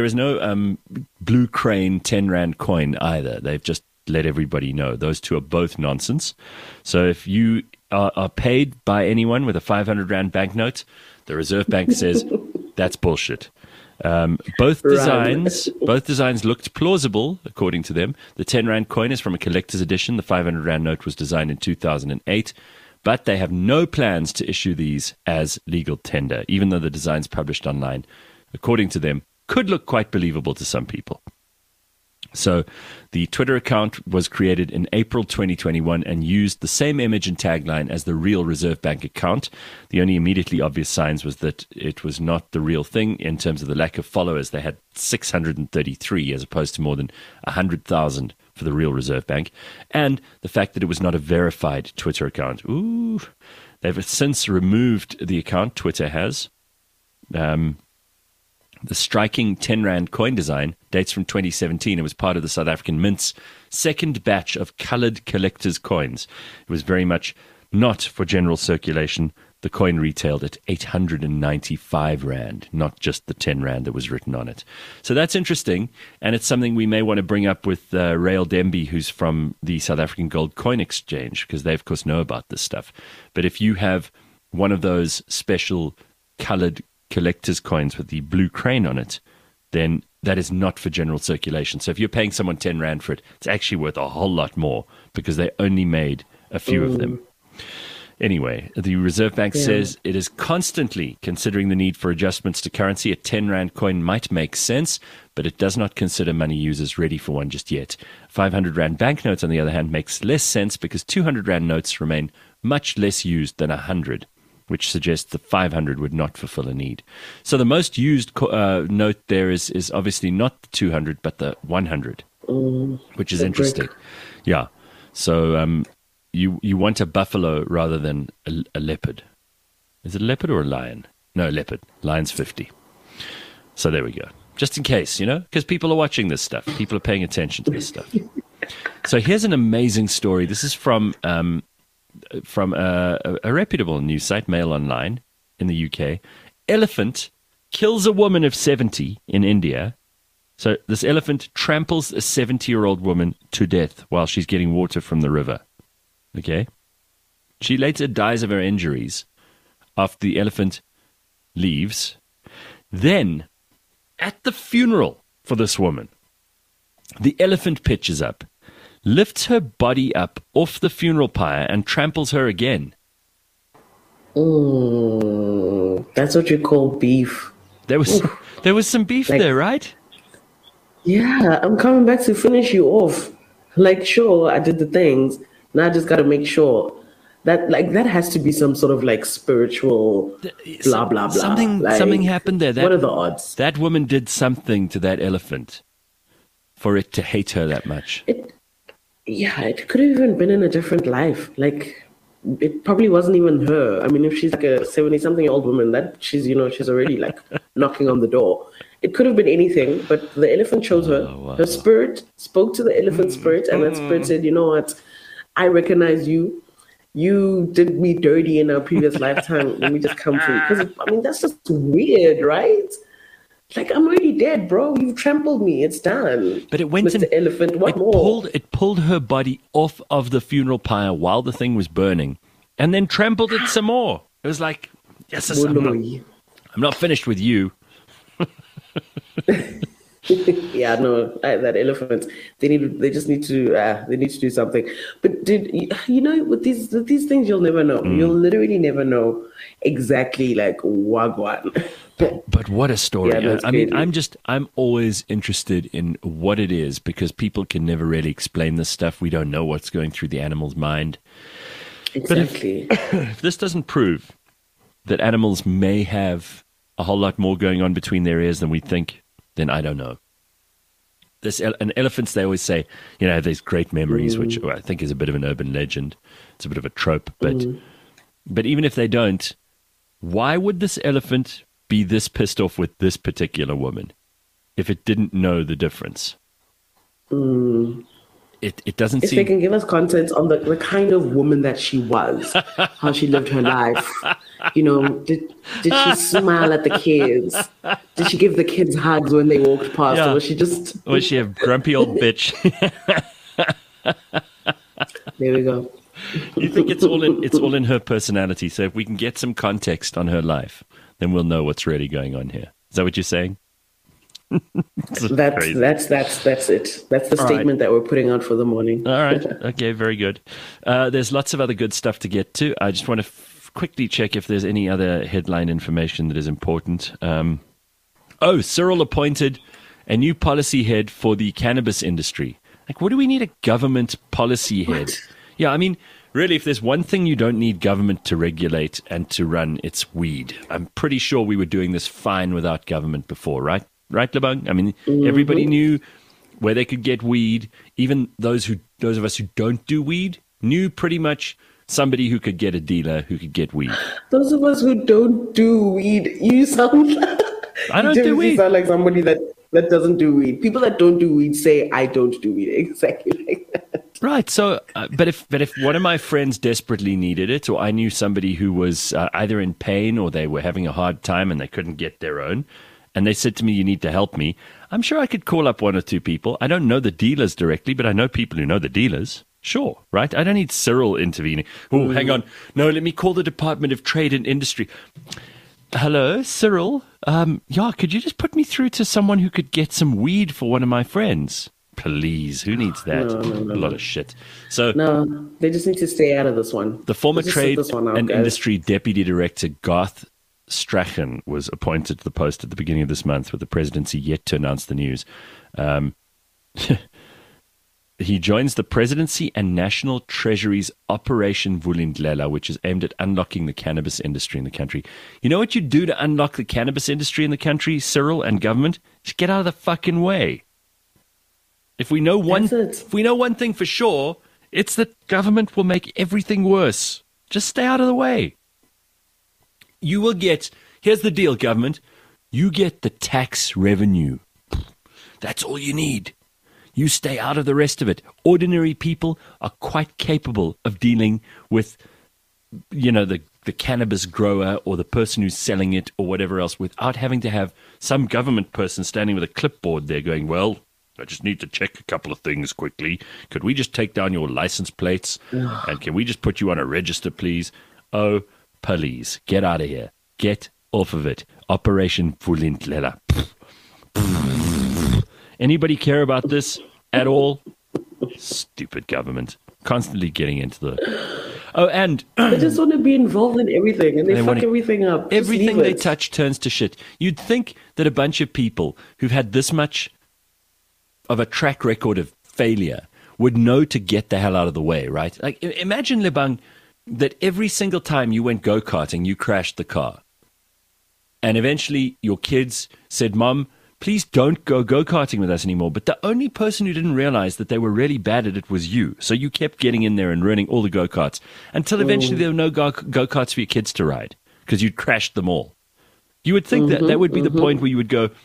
Blue Crane 10 Rand coin either. They've just let everybody know. Those two are both nonsense. So if you are paid by anyone with a 500 Rand banknote, the Reserve Bank says that's bullshit. Both designs looked plausible, according to them. The 10 Rand coin is from a collector's edition. The 500 Rand note was designed in 2008. But they have no plans to issue these as legal tender, even though the designs published online, according to them, could look quite believable to some people. So the Twitter account was created in April 2021 and used the same image and tagline as the real Reserve Bank account. The only immediately obvious signs was that it was not the real thing in terms of the lack of followers. They had 633 as opposed to more than 100,000 for the real Reserve Bank, and the fact that it was not a verified Twitter account. Ooh, they've since removed the account, Twitter has. The striking 10 Rand coin design dates from 2017. It was part of the South African Mint's second batch of coloured collector's coins. It was very much not for general circulation. The coin retailed at 895 Rand, not just the 10 Rand that was written on it. So that's interesting, and it's something we may want to bring up with Rael Demby, who's from the South African Gold Coin Exchange, because they, of course, know about this stuff. But if you have one of those special coloured collector's coins with the blue crane on it, then that is not for general circulation. So if you're paying someone 10 Rand for it, it's actually worth a whole lot more because they only made a few of them. Anyway, the Reserve Bank says it is constantly considering the need for adjustments to currency. A 10 Rand coin might make sense, but it does not consider money users ready for one just yet. 500 Rand banknotes, on the other hand, makes less sense because 200 Rand notes remain much less used than 100, which suggests the 500 would not fulfill a need. So the most used note there is obviously not the 200, but the 100, which is interesting. Brick. Yeah. So you want a buffalo rather than a leopard. Is it a leopard or a lion? No, leopard. Lion's 50. So there we go. Just in case, because people are watching this stuff. People are paying attention to this stuff. So here's an amazing story. This is from a reputable news site, Mail Online, in the UK. Elephant kills a woman of 70 in India. So this elephant tramples a 70-year-old woman to death while she's getting water from the river. Okay? She later dies of her injuries after the elephant leaves. Then, at the funeral for this woman, the elephant pitches up, lifts her body up off the funeral pyre and tramples her again. That's what you call beef. There was some beef there, right? Yeah, I'm coming back to finish you off. Sure, I did the things. Now I just got to make sure that has to be some sort of spiritual blah blah blah. Something happened there. What are the odds? That woman did something to that elephant for it to hate her that much. It could have even been in a different life. It probably wasn't even her. I mean, if she's a 70-something-year-old woman, that she's already knocking on the door. It could have been anything, but the elephant chose her. Wow. Her spirit spoke to the elephant spirit, and that spirit said, "You know what? I recognize you. You did me dirty in a previous lifetime. Let me just come for you." Because that's just weird, right? I'm already dead, bro. You've trampled me. It's done. But it went Mr. Elephant. What more? It pulled her body off of the funeral pyre while the thing was burning, and then trampled it some more. It was like, yes, I'm not finished with you. Yeah, no, that elephant. They just need to do something. But with these things, you'll never know. You'll literally never know exactly wagwan. But what a story! Yeah, I mean, I'm always interested in what it is because people can never really explain this stuff. We don't know what's going through the animal's mind. Exactly. But if this doesn't prove that animals may have a whole lot more going on between their ears than we think, then I don't know. Elephants, they always say, have these great memories, which I think is a bit of an urban legend. It's a bit of a trope. But even if they don't, why would this elephant be this pissed off with this particular woman if it didn't know the difference? It doesn't if seem... they can give us content on the kind of woman that she was, how she lived her life. Did she smile at the kids? Did she give the kids hugs when they walked past? Yeah. Or was she just... Was she a grumpy old bitch? There we go. You think it's all in her personality. So if we can get some context on her life, then we'll know what's really going on here. Is that what you're saying? That's it. That's the statement that we're putting out for the morning. All right. Okay, very good. There's lots of other good stuff to get to. I just want to quickly check if there's any other headline information that is important. Cyril appointed a new policy head for the cannabis industry. Like, what do we need a government policy head? What? Yeah, I mean, really, if there's one thing you don't need government to regulate and to run, it's weed. I'm pretty sure we were doing this fine without government before, right? Right, Lebang? I mean, everybody knew where they could get weed. Even those of us who don't do weed knew pretty much somebody who could get a dealer who could get weed. Those of us who don't do weed, you sound I don't do weed. You sound like somebody that doesn't do weed. People that don't do weed say, I don't do weed. Exactly like that. Right. So, but if one of my friends desperately needed it, or I knew somebody who was either in pain or they were having a hard time and they couldn't get their own, and they said to me, you need to help me, I'm sure I could call up one or two people. I don't know the dealers directly, but I know people who know the dealers. Sure, right? I don't need Cyril intervening. Oh, hang on. No, let me call the Department of Trade and Industry. Hello, Cyril. Could you just put me through to someone who could get some weed for one of my friends? Please, who needs that? No. A lot of shit. So no, they just need to stay out of this one. The former Trade and guys. Industry Deputy Director, Garth Strachan, was appointed to the post at the beginning of this month, with the presidency yet to announce the news. He joins the presidency and National Treasury's Operation Vulindlela, which is aimed at unlocking the cannabis industry in the country. You know what you do to unlock the cannabis industry in the country, Cyril and government? Just get out of the fucking way. If we know one thing for sure, it's that government will make everything worse. Just stay out of the way. You will get, here's the deal, government. You get the tax revenue. That's all you need. You stay out of the rest of it. Ordinary people are quite capable of dealing with, the cannabis grower or the person who's selling it or whatever else without having to have some government person standing with a clipboard there going, well, I just need to check a couple of things quickly. Could we just take down your license plates? And can we just put you on a register, please? Oh, please, get out of here. Get off of it. Operation Vulindlela. Anybody care about this at all? Stupid government. Constantly getting into the... Oh, and... They just want to be involved in everything, and they fuck everything up. Everything they touch turns to shit. You'd think that a bunch of people who've had this much of a track record of failure would know to get the hell out of the way, right? Like, imagine, Lebang, that every single time you went go-karting, you crashed the car. And eventually your kids said, Mom, please don't go go-karting with us anymore. But the only person who didn't realize that they were really bad at it was you. So you kept getting in there and ruining all the go-karts until eventually there were no go-karts for your kids to ride because you'd crashed them all. You would think that would be the point where you would go,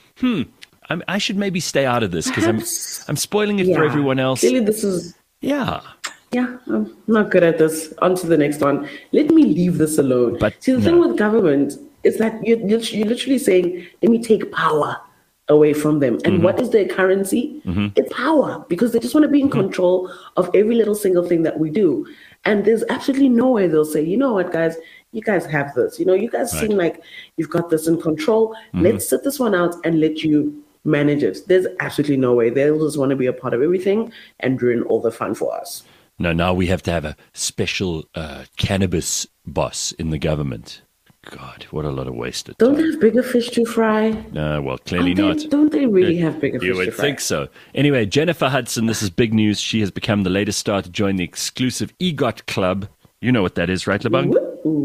I should maybe stay out of this because I'm spoiling it for everyone else. Clearly this is... Yeah, I'm not good at this. On to the next one. Let me leave this alone. But see, the thing with government is that you're literally saying, let me take power away from them. And what is their currency? It's power, because they just want to be in control of every little single thing that we do. And there's absolutely no way they'll say, you know what, guys, you guys have this. You guys seem like you've got this in control. Let's sit this one out and let you manage it. There's absolutely no way. They'll just want to be a part of everything and ruin all the fun for us. No, now we have to have a special cannabis boss in the government. God, what a lot of wasted time. Don't they have bigger fish to fry? No, well, clearly not. Don't they really have bigger fish to fry? You would think so. Anyway, Jennifer Hudson, this is big news. She has become the latest star to join the exclusive EGOT Club. You know what that is, right, Lebang?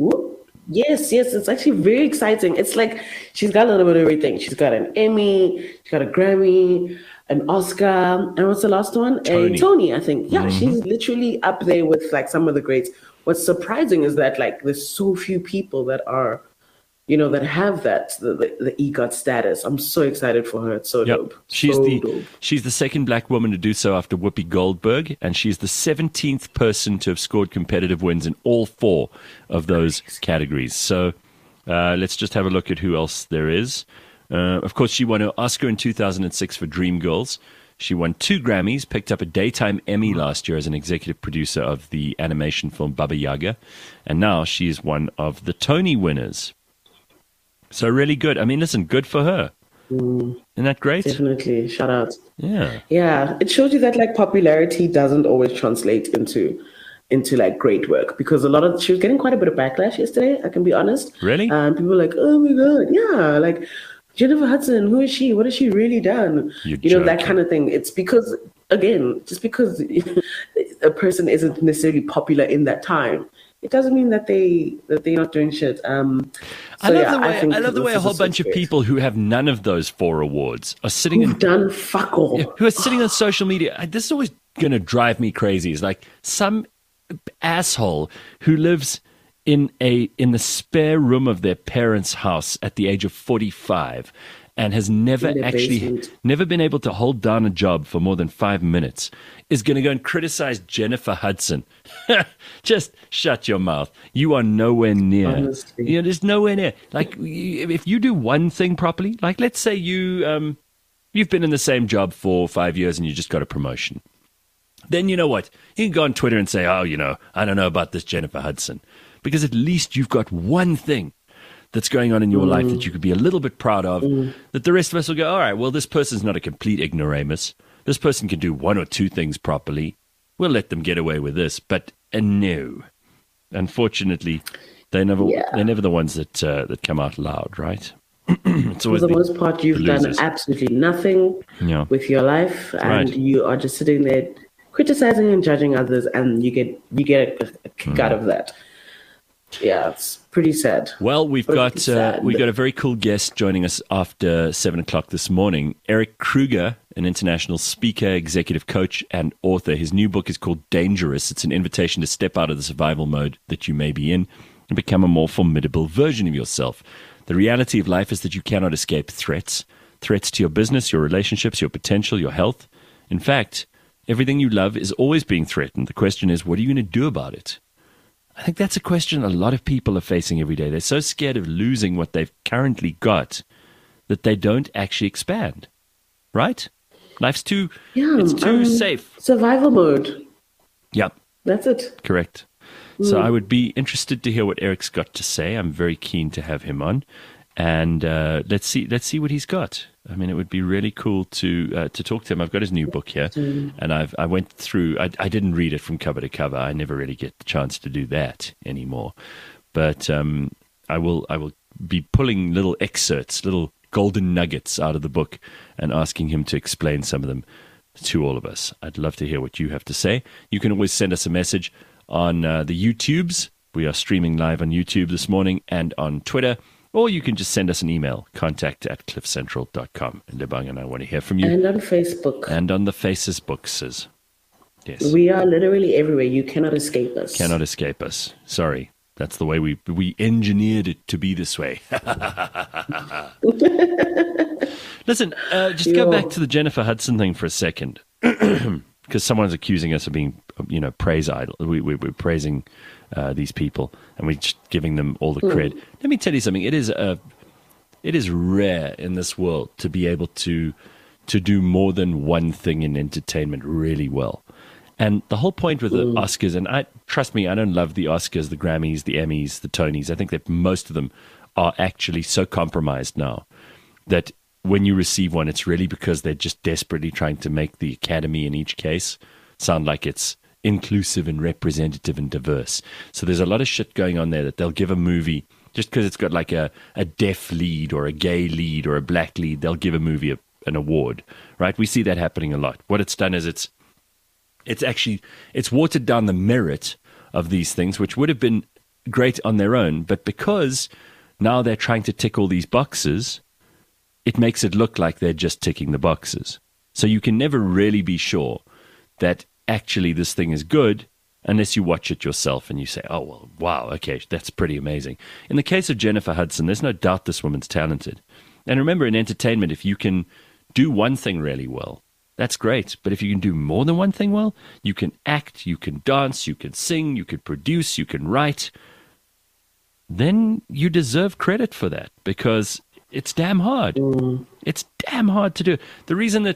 Yes, it's actually very exciting. It's like she's got a little bit of everything. She's got an Emmy, she's got a Grammy, an Oscar, and what's the last one? A Tony, I think. Yeah, she's literally up there with like some of the greats. What's surprising is that like there's so few people that are, that have that the EGOT status. I'm so excited for her. It's so dope. She's dope. She's the second black woman to do so after Whoopi Goldberg, and she's the 17th person to have scored competitive wins in all 4 of those categories. So let's just have a look at who else there is. Of course, she won an Oscar in 2006 for Dreamgirls. She won 2 Grammys, picked up a Daytime Emmy last year as an executive producer of the animation film Baba Yaga, and now she is one of the Tony winners. So really good. I mean, listen, good for her. Isn't that great? Definitely. Shout out. Yeah. Yeah. It shows you that like popularity doesn't always translate into like great work, because she was getting quite a bit of backlash yesterday, I can be honest. Really? People were like, oh my God, yeah, like Jennifer Hudson, who is she? What has she really done? You're that kind of thing. It's because, again, just because a person isn't necessarily popular in that time, it doesn't mean that they're not doing shit. I love the way a whole bunch of people who have none of those 4 awards are sitting who've done fuck all. Who are sitting on social media. This is always going to drive me crazy. It's like some asshole who lives in the spare room of their parents' house at the age of 45 and has never been able to hold down a job for more than 5 minutes is going to go and criticize Jennifer Hudson. Just shut your mouth. You are nowhere near. Honestly. There's nowhere near. Like, if you do one thing properly, like let's say you've been in the same job for 5 years and you just got a promotion. Then you know what? You can go on Twitter and say, oh, I don't know about this Jennifer Hudson. Because at least you've got one thing that's going on in your life that you could be a little bit proud of, that the rest of us will go, all right, well, this person's not a complete ignoramus. This person can do 1 or 2 things properly. We'll let them get away with this. But no. Unfortunately, they're never the ones that come out loud, right? It's For the most part, you've done absolutely nothing with your life, and you are just sitting there criticizing and judging others, and you get a kick out of that. Yeah, it's pretty sad. Well, we've got a very cool guest joining us after 7:00 this morning. Eric Kruger, an international speaker, executive coach, and author. His new book is called Dangerous. It's an invitation to step out of the survival mode that you may be in and become a more formidable version of yourself. The reality of life is that you cannot escape threats to your business, your relationships, your potential, your health. In fact, everything you love is always being threatened. The question is, what are you going to do about it? I think that's a question a lot of people are facing every day. They're so scared of losing what they've currently got that they don't actually expand. Right? Life's too safe. Survival mode. Yep. That's it. Correct. So I would be interested to hear what Eric's got to say. I'm very keen to have him on. And let's see what he's got. I mean, it would be really cool to talk to him. I've got his new book here, and I went through. I didn't read it from cover to cover. I never really get the chance to do that anymore. But I will be pulling little excerpts, little golden nuggets out of the book, and asking him to explain some of them to all of us. I'd love to hear what you have to say. You can always send us a message on the YouTubes. We are streaming live on YouTube this morning and on Twitter. Or you can just send us an email, contact@cliffcentral.com. And Lebang and I want to hear from you. And on Facebook. And on the Faces books. Yes. We are literally everywhere. You cannot escape us. Cannot escape us. Sorry. That's the way we engineered it to be this way. Listen, just go back to the Jennifer Hudson thing for a second. Because someone's accusing us of being, praise idol. We're praising these people, and we're just giving them all the cred. Let me tell you something. It is rare in this world to be able to do more than one thing in entertainment really well. And the whole point with the Oscars, and trust me, I don't love the Oscars, the Grammys, the Emmys, the Tonys. I think that most of them are actually so compromised now that when you receive one, it's really because they're just desperately trying to make the Academy in each case sound like it's inclusive and representative and diverse. So there's a lot of shit going on there that they'll give a movie just because it's got like a deaf lead or a gay lead or a black lead. They'll give a movie an award, right? We see that happening a lot. What it's done is it's watered down the merit of these things, which would have been great on their own, but because now they're trying to tick all these boxes, it makes it look like they're just ticking the boxes. So you can never really be sure that actually this thing is good unless you watch it yourself and you say, oh, well, wow, okay, that's pretty amazing. In the case of Jennifer Hudson, there's no doubt this woman's talented. And remember, in entertainment, if you can do one thing really well, that's great. But if you can do more than one thing well, you can act, you can dance, you can sing, you can produce, you can write, then you deserve credit for that because it's damn hard. It's damn hard to do. The reason that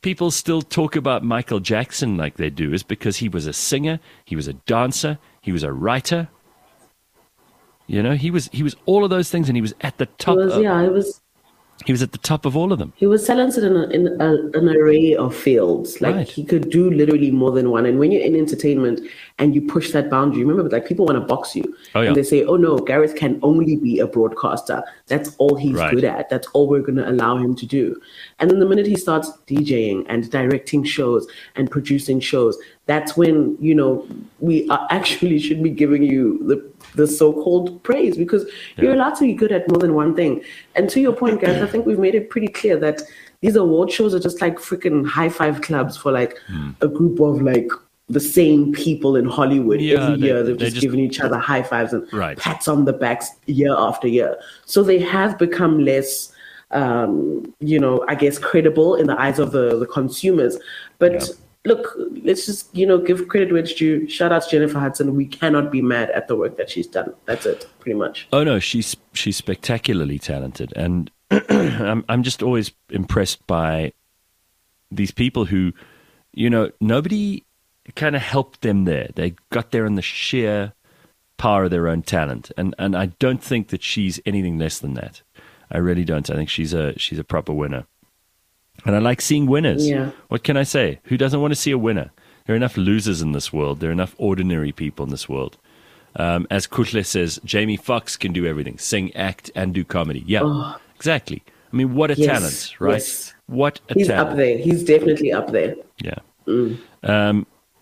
people still talk about Michael Jackson like they do is because he was a singer, he was a dancer, he was a writer. You know, he was all of those things, and he was at the top. He was at the top of all of them. He was talented in an array of fields. Like Right. he could do literally more than one. And when you're in entertainment and you push that boundary, remember, like people want to box you. Oh, yeah. And they say, oh no, Gareth can only be a broadcaster. That's all he's Right. good at. That's all we're going to allow him to do. And then the minute he starts DJing and directing shows and producing shows, that's when, you know, we are actually should be giving you the so-called praise, because you're allowed to be good at more than one thing. And to your point, guys, I think we've made it pretty clear that these award shows are just like freaking high five clubs for like a group of like the same people in Hollywood. Yeah, Every year they've they just just given each other high fives and Right. pats on the backs year after year. So they have become less you know, I guess credible in the eyes of the consumers. But look, let's just, you know, give credit where it's due. Shout out to Jennifer Hudson. We cannot be mad at the work that she's done. That's it, pretty much. Oh no, she's spectacularly talented, and I'm just always impressed by these people who, you know, nobody kind of helped them there. They got there in the sheer power of their own talent, and I don't think that she's anything less than that. I really don't. I think she's a proper winner. And I like seeing winners. Yeah. What can I say? Who doesn't want to see a winner? There are enough losers in this world. There are enough ordinary people in this world. As Kutle says, Jamie Foxx can do everything, sing, act, and do comedy. Yeah, exactly. I mean, what a Yes, talent, right? yes. What a He's talent. up there. He's definitely up there. Yeah.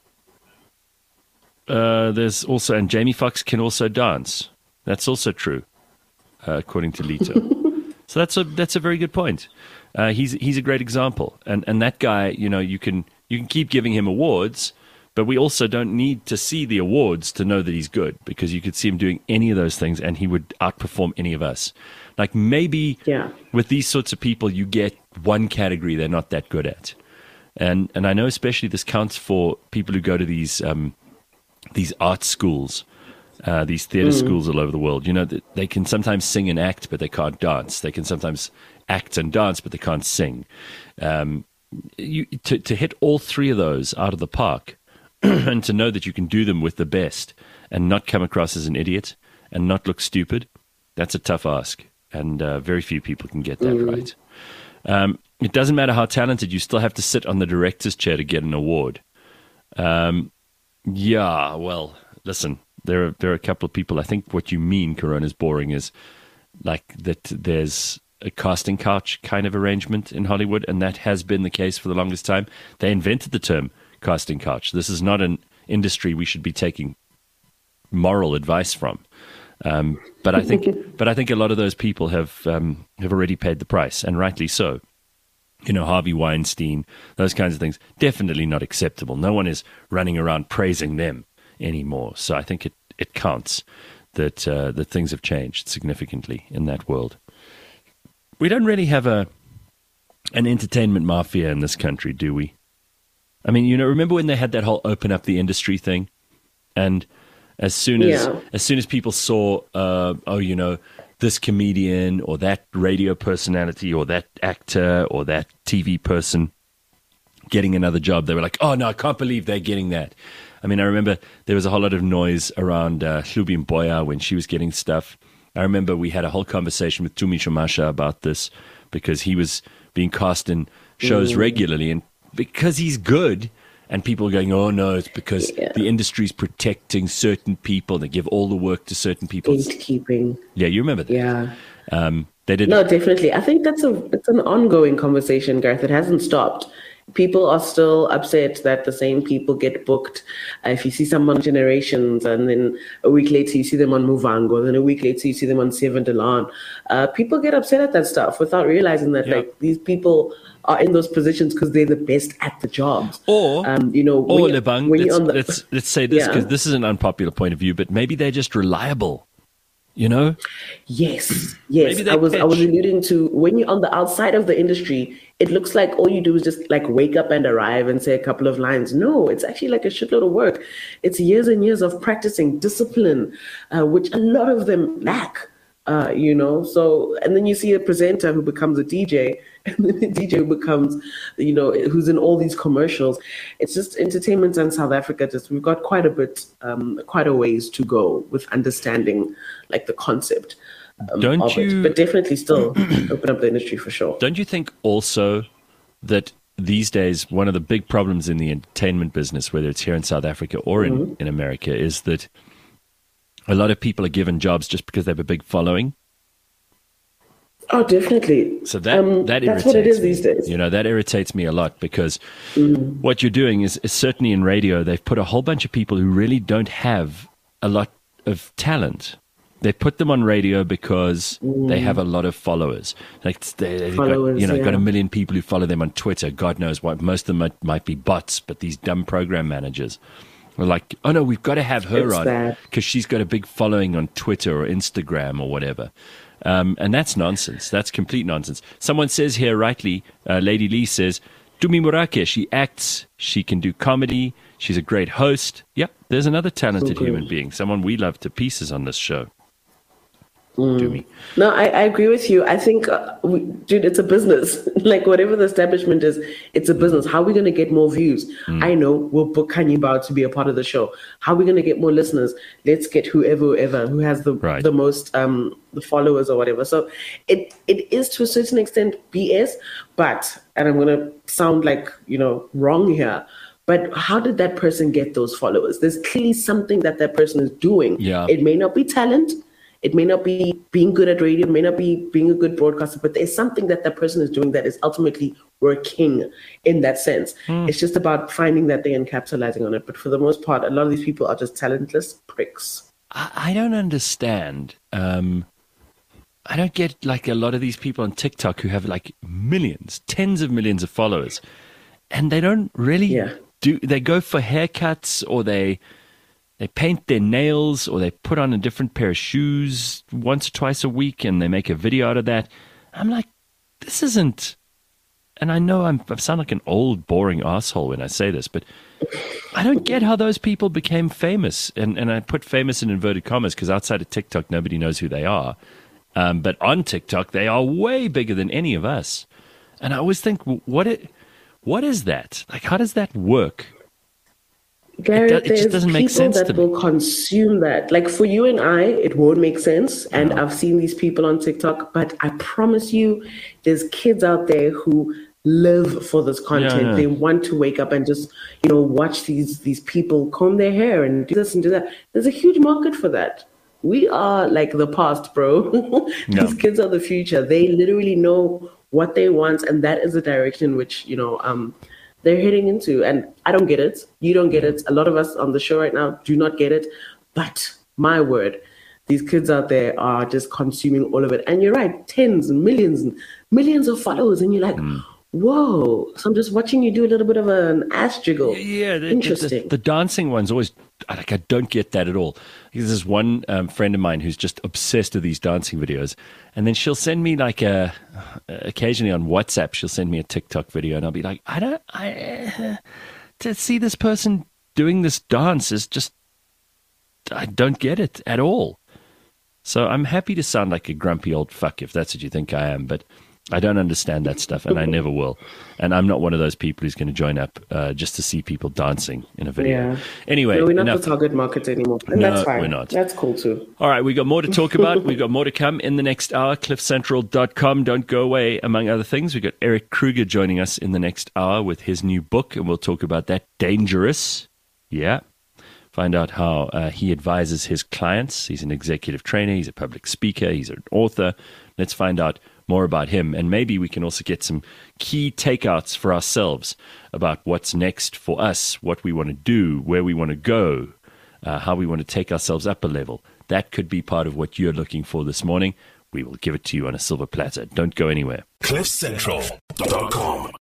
There's also, and Jamie Foxx can also dance. That's also true, according to Lito. So that's a very good point. He's a great example, and that guy, you know, you can keep giving him awards, but we also don't need to see the awards to know that he's good, because you could see him doing any of those things and he would outperform any of us. Like maybe with these sorts of people, you get one category they're not that good at, and I know especially this counts for people who go to these art schools. These theater schools all over the world, you know, they can sometimes sing and act, but they can't dance. They can sometimes act and dance, but they can't sing. To hit all three of those out of the park and to know that you can do them with the best and not come across as an idiot and not look stupid, that's a tough ask. And very few people can get that right. It doesn't matter how talented, you still have to sit on the director's chair to get an award. Yeah, well, listen. There are a couple of people. I think what you mean, Corona's boring, is like that there's a casting couch kind of arrangement in Hollywood, and that has been the case for the longest time. They invented the term casting couch. This is not an industry we should be taking moral advice from. But I think a lot of those people have already paid the price, and rightly so. You know, Harvey Weinstein, those kinds of things, definitely not acceptable. No one is running around praising them anymore. So I think it counts that things have changed significantly in that world. We don't really have an entertainment mafia in this country, do we? I mean, you know, remember when they had that whole open up the industry thing? And as soon as people saw, you know, this comedian or that radio personality or that actor or that TV person getting another job, they were like, oh no, I can't believe they're getting that. I mean, I remember there was a whole lot of noise around Hlubim Boya when she was getting stuff. I remember we had a whole conversation with Tumi Shumasha about this because he was being cast in shows regularly, and because he's good, and people are going, oh no, it's because the industry's protecting certain people. They give all the work to certain people. Gatekeeping. Yeah, you remember that? Yeah. They did. No, definitely. I think it's an ongoing conversation, Gareth. It hasn't stopped. People are still upset that the same people get booked. If you see someone on Generations, and then a week later you see them on Muvango, then a week later you see them on Seven Delan. People get upset at that stuff without realizing that like these people are in those positions because they're the best at the jobs. Or, you know, Lebang, let's say this, because this is an unpopular point of view, but maybe they're just reliable. You know? Yes. I was alluding to when you're on the outside of the industry, it looks like all you do is just like wake up and arrive and say a couple of lines. No, it's actually like a shitload of work. It's years and years of practicing discipline, which a lot of them lack. So, and then you see a presenter who becomes a DJ, and then a DJ who becomes, who's in all these commercials. It's just entertainment in South Africa. We've got quite a ways to go with understanding like the concept. Don't you? But definitely still open up the industry for sure. Don't you think also that these days one of the big problems in the entertainment business, whether it's here in South Africa or in America, is that a lot of people are given jobs just because they have a big following? Oh, definitely. So that irritates that's what it is me. these days. That irritates me a lot because what you're doing is certainly in radio, they've put a whole bunch of people who really don't have a lot of talent. They put them on radio because they have a lot of followers. Like they've got, got a million people who follow them on Twitter. God knows what. Most of them might be bots, but these dumb program managers are like, oh no, we've got to have her on because she's got a big following on Twitter or Instagram or whatever. And that's nonsense. That's complete nonsense. Someone says here rightly, Lady Lee says, Tumi Morake, she acts, she can do comedy, she's a great host. Yep, there's another talented human being, someone we love to pieces on this show. No, I agree with you. I think, dude, it's a business. Like whatever the establishment is, it's a business. How are we going to get more views? I know we'll book Kanye Bao to be a part of the show. How are we going to get more listeners? Let's get whoever who has the most the followers or whatever. So it is to a certain extent BS, but, and I'm going to sound like, wrong here, but how did that person get those followers? There's clearly something that person is doing. Yeah. It may not be talent. It may not be being good at radio, it may not be being a good broadcaster, but there's something that person is doing that is ultimately working in that sense. It's just about finding that thing and capitalizing on it. But for the most part, a lot of these people are just talentless pricks. I don't understand. I don't get like a lot of these people on TikTok who have like millions, tens of millions of followers, and they don't really they go for haircuts or they paint their nails or they put on a different pair of shoes once or twice a week and they make a video out of that. I'm like, this isn't, and I know I sound like an old, boring asshole when I say this, but I don't get how those people became famous. And I put famous in inverted commas because outside of TikTok, nobody knows who they are. But on TikTok, they are way bigger than any of us. And I always think, what is that? Like, how does that work? Garrett, it just doesn't make sense to me. People that will consume that. Like for you and I, it won't make sense. And I've seen these people on TikTok, but I promise you, there's kids out there who live for this content. Yeah. They want to wake up and just, watch these people comb their hair and do this and do that. There's a huge market for that. We are like the past, bro. These kids are the future. They literally know what they want, and that is the direction in which, they're heading into. And I don't get it. You don't get it. A lot of us on the show right now do not get it. But my word, these kids out there are just consuming all of it. And you're right, tens and millions of followers. And you're like, whoa. So I'm just watching you do a little bit of an ass jiggle. Yeah, interesting. The dancing one's always, I don't get that at all. There's this one friend of mine who's just obsessed with these dancing videos. And then she'll send me like occasionally on WhatsApp, she'll send me a TikTok video and I'll be like, to see this person doing this dance is just, I don't get it at all. So I'm happy to sound like a grumpy old fuck if that's what you think I am, but I don't understand that stuff and I never will. And I'm not one of those people who's going to join up just to see people dancing in a video. Yeah. Anyway. No, we're not the target market anymore. And that's fine. We're not. That's cool too. All right, we've got more to talk about. We've got more to come in the next hour. CliffCentral.com. Don't go away, among other things. We've got Eric Kruger joining us in the next hour with his new book, and we'll talk about that. Dangerous. Yeah. Find out how he advises his clients. He's an executive trainer. He's a public speaker. He's an author. Let's find out more about him. And maybe we can also get some key takeouts for ourselves about what's next for us, what we want to do, where we want to go, how we want to take ourselves up a level. That could be part of what you're looking for this morning. We will give it to you on a silver platter. Don't go anywhere. CliffCentral.com